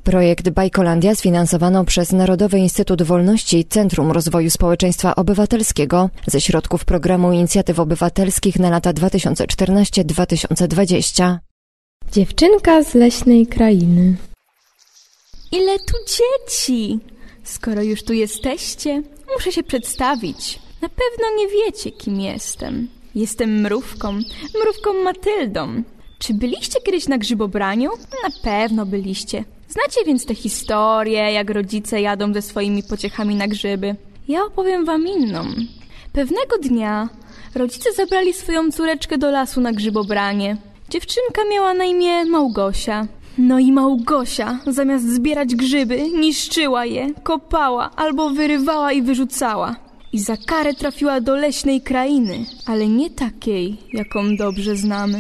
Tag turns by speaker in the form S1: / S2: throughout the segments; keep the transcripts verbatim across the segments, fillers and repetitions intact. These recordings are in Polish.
S1: Projekt Bajkolandia sfinansowano przez Narodowy Instytut Wolności Centrum Rozwoju Społeczeństwa Obywatelskiego ze środków Programu Inicjatyw Obywatelskich na lata dwa tysiące czternasty do dwa tysiące dwudziestego.
S2: Dziewczynka z leśnej krainy.
S3: Ile tu dzieci! Skoro już tu jesteście, muszę się przedstawić. Na pewno nie wiecie, kim jestem. Jestem mrówką, mrówką Matyldą. Czy byliście kiedyś na grzybobraniu? Na pewno byliście. Znacie więc te historie, jak rodzice jadą ze swoimi pociechami na grzyby. Ja opowiem wam inną. Pewnego dnia rodzice zabrali swoją córeczkę do lasu na grzybobranie. Dziewczynka miała na imię Małgosia. No i Małgosia, zamiast zbierać grzyby, niszczyła je, kopała albo wyrywała i wyrzucała. I za karę trafiła do leśnej krainy, ale nie takiej, jaką dobrze znamy.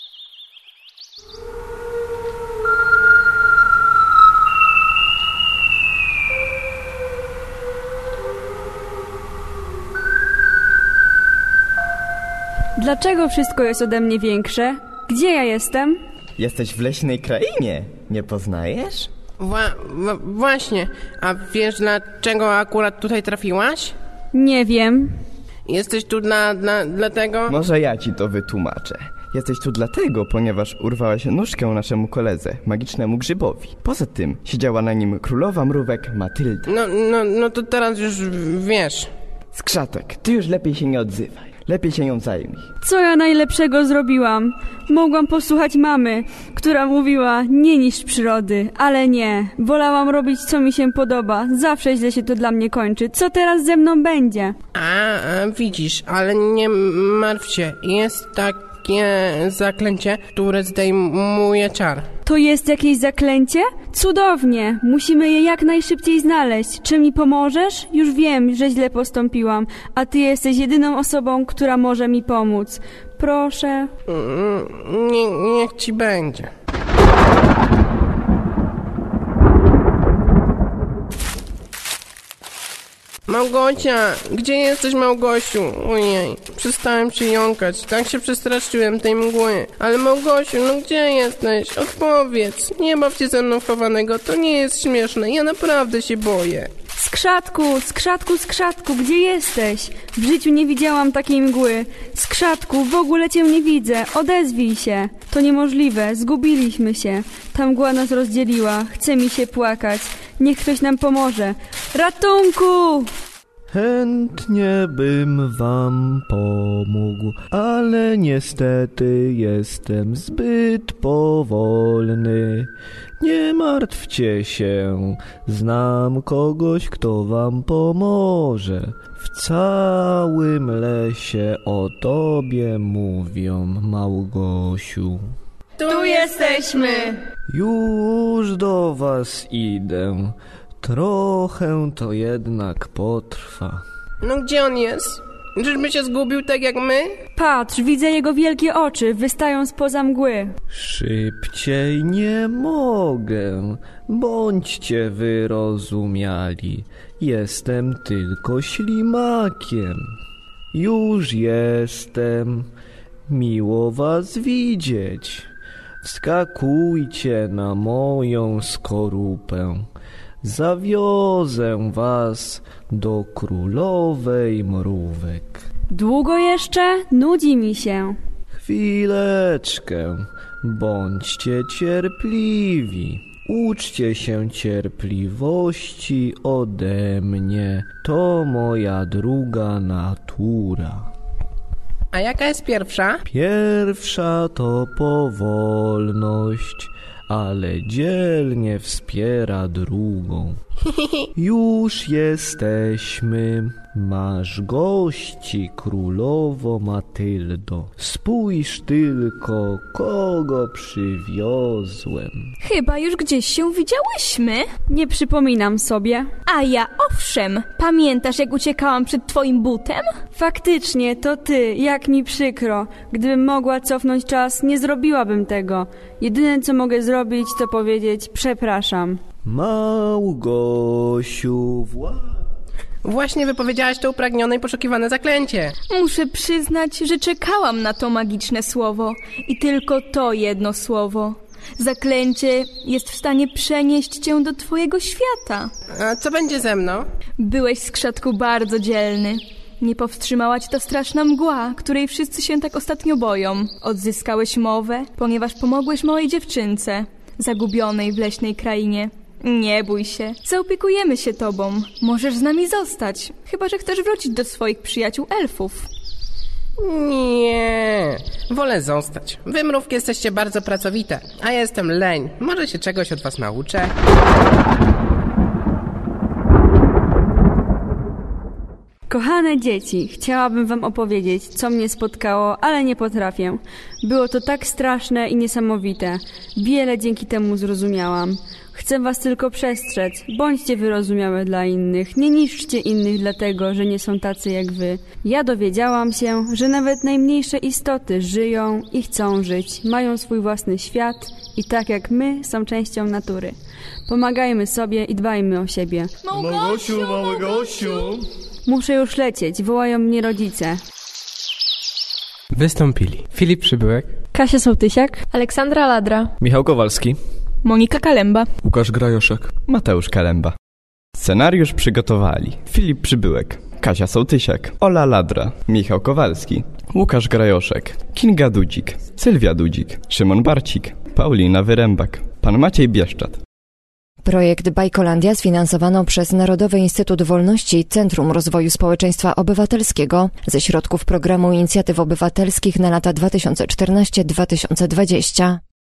S4: Dlaczego wszystko jest ode mnie większe? Gdzie ja jestem?
S5: Jesteś w leśnej krainie, nie poznajesz?
S6: Wła- w- właśnie, a wiesz dlaczego akurat tutaj trafiłaś?
S4: Nie wiem.
S6: Jesteś tu dla, dla, dlatego...
S5: Może ja ci to wytłumaczę. Jesteś tu dlatego, ponieważ urwałaś nóżkę naszemu koledze, magicznemu grzybowi. Poza tym siedziała na nim królowa mrówek Matylda.
S6: No, no, no to teraz już wiesz.
S5: Skrzatek, ty już lepiej się nie odzywaj. Lepiej się ją zajmij.
S4: Co ja najlepszego zrobiłam? Mogłam posłuchać mamy, która mówiła, nie niszcz przyrody, ale nie. Wolałam robić, co mi się podoba. Zawsze źle się to dla mnie kończy. Co teraz ze mną będzie?
S6: A, a widzisz, ale nie martw się. Jest takie zaklęcie, które zdejmuje czar.
S4: To jest jakieś zaklęcie? Cudownie! Musimy je jak najszybciej znaleźć. Czy mi pomożesz? Już wiem, że źle postąpiłam, a ty jesteś jedyną osobą, która może mi pomóc. Proszę.
S6: Nie, niech ci będzie. Małgosia, gdzie jesteś, Małgosiu? Ojej, przestałem się jąkać, tak się przestraszyłem tej mgły. Ale Małgosiu, no gdzie jesteś? Odpowiedz, nie baw się ze mną chowanego, to nie jest śmieszne, ja naprawdę się boję.
S4: Skrzatku, skrzatku, skrzatku, gdzie jesteś? W życiu nie widziałam takiej mgły. Skrzatku, w ogóle cię nie widzę, odezwij się. To niemożliwe, zgubiliśmy się. Ta mgła nas rozdzieliła, chce mi się płakać. Niech ktoś nam pomoże. Ratunku!
S7: Chętnie bym wam pomógł, ale niestety jestem zbyt powolny. Nie martwcie się, znam kogoś, kto wam pomoże. W całym lesie o tobie mówią, Małgosiu.
S3: Tu jesteśmy!
S7: Już do was idę. Trochę to jednak potrwa.
S6: No gdzie on jest? Czyżby się zgubił tak jak my?
S4: Patrz, widzę jego wielkie oczy, wystają spoza mgły.
S7: Szybciej nie mogę. Bądźcie wyrozumiali. Jestem tylko ślimakiem. Już jestem. Miło was widzieć. Wskakujcie na moją skorupę. Zawiozę was do królowej mrówek.
S4: Długo jeszcze? Nudzi mi się.
S7: Chwileczkę, bądźcie cierpliwi. Uczcie się cierpliwości ode mnie. To moja druga natura.
S6: A jaka jest pierwsza?
S7: Pierwsza to powolność, ale dzielnie wspiera drugą. Już jesteśmy. Masz gości, królowo Matyldo. Spójrz tylko, kogo przywiozłem.
S3: Chyba już gdzieś się widziałyśmy.
S4: Nie przypominam sobie.
S3: A ja owszem. Pamiętasz, jak uciekałam przed twoim butem?
S4: Faktycznie, to ty, jak mi przykro. Gdybym mogła cofnąć czas, nie zrobiłabym tego. Jedyne, co mogę zrobić, to powiedzieć przepraszam.
S7: Małgosiu, wła...
S6: Właśnie wypowiedziałaś to upragnione i poszukiwane zaklęcie.
S3: Muszę przyznać, że czekałam na to magiczne słowo. I tylko to jedno słowo. Zaklęcie jest w stanie przenieść cię do twojego świata.
S6: A co będzie ze mną?
S3: Byłeś, Skrzatku, bardzo dzielny. Nie powstrzymała cię ta straszna mgła, której wszyscy się tak ostatnio boją. Odzyskałeś mowę, ponieważ pomogłeś małej dziewczynce, zagubionej w leśnej krainie. Nie bój się, zaopiekujemy się tobą. Możesz z nami zostać, chyba że chcesz wrócić do swoich przyjaciół elfów.
S6: Nie, wolę zostać. Wy, mrówki, jesteście bardzo pracowite, a ja jestem leń. Może się czegoś od was nauczę?
S4: Kochane dzieci, chciałabym wam opowiedzieć, co mnie spotkało, ale nie potrafię. Było to tak straszne i niesamowite. Wiele dzięki temu zrozumiałam. Chcę was tylko przestrzec. Bądźcie wyrozumiałe dla innych. Nie niszczcie innych dlatego, że nie są tacy jak wy. Ja dowiedziałam się, że nawet najmniejsze istoty żyją i chcą żyć. Mają swój własny świat i tak jak my są częścią natury. Pomagajmy sobie i dbajmy o siebie.
S3: Małgosiu,
S7: mały gościu!
S4: Muszę już lecieć, wołają mnie rodzice.
S8: Wystąpili Filip Przybyłek,
S4: Kasia Sołtysiak,
S2: Aleksandra Ladra.
S7: Michał Kowalski.
S3: Monika Kalemba.
S7: Łukasz Grajoszek.
S5: Mateusz Kalemba. Scenariusz przygotowali Filip Przybyłek, Kasia Sołtysiak, Ola Ladra, Michał Kowalski, Łukasz Grajoszek, Kinga Dudzik, Sylwia Dudzik, Szymon Barcik, Paulina Wyrębak, pan Maciej Bieszczat.
S1: Projekt Bajkolandia sfinansowano przez Narodowy Instytut Wolności Centrum Rozwoju Społeczeństwa Obywatelskiego ze środków Programu Inicjatyw Obywatelskich na lata dwa tysiące czternaście do dwa tysiące dwudziestego.